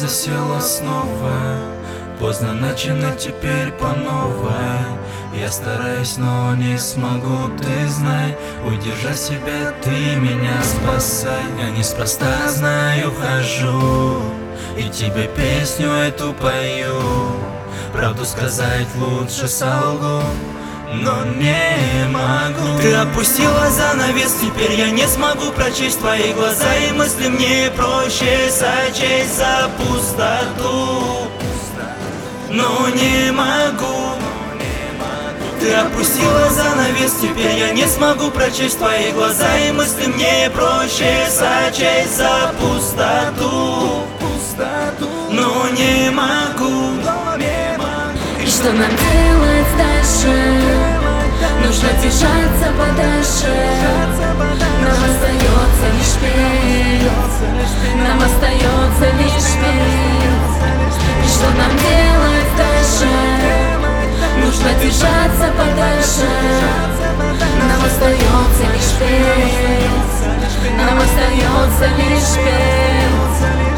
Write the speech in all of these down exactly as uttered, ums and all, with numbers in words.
засела снова. Поздно начинать теперь по новой. Я стараюсь, но не смогу, ты знай. Удержать себя, ты меня спасай. Я неспроста, знаю, хожу и тебе песню эту пою. Правду сказать лучше солгу, но не могу. Ты опустила занавес, теперь я не смогу прочесть твои глаза. И мысли мне проще сочесть за пустоту, но не могу. Ты опустила занавес, теперь я не смогу прочесть твои глаза. И мысли мне проще сочесть за пустоту, но не могу. И что нам делать дальше? Нужно держаться подальше. Нам остается лишь петь. Нам остается лишь петь. И что нам делать дальше? Нужно держаться подальше. Нам остается лишь петь. Нам остается лишь петь.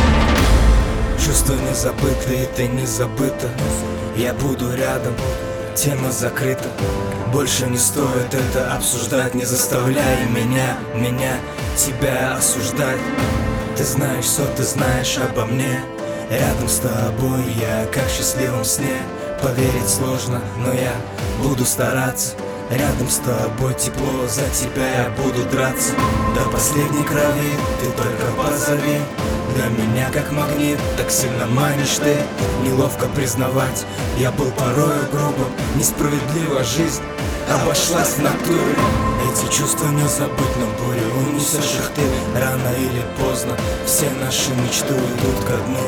Чувства не забыты, и ты не забыта. Я буду рядом, тема закрыта. Больше не стоит это обсуждать. Не заставляй меня, меня, тебя осуждать. Ты знаешь, что ты знаешь обо мне. Рядом с тобой я как в счастливом сне. Поверить сложно, но я буду стараться. Рядом с тобой тепло, за тебя я буду драться. До последней крови ты только позови. Для меня как магнит, так сильно манишь ты. Неловко признавать, я был порою грубым. Несправедлива жизнь обошлась в натуре. Эти чувства не забыть, но бурю унесешь их ты. Рано или поздно все наши мечты уйдут ко дну.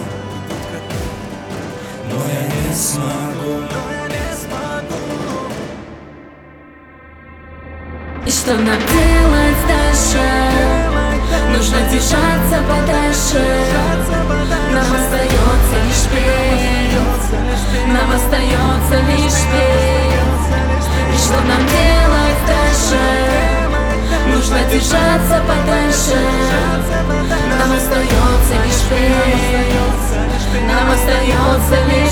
Но я не смогу. И что нам делать дальше? Нужно держаться подальше. Нам остается лишь петь. Нам остается лишь петь. И что нам делать дальше? Нужно держаться подальше. Нам остается лишь петь. Нам остается лишь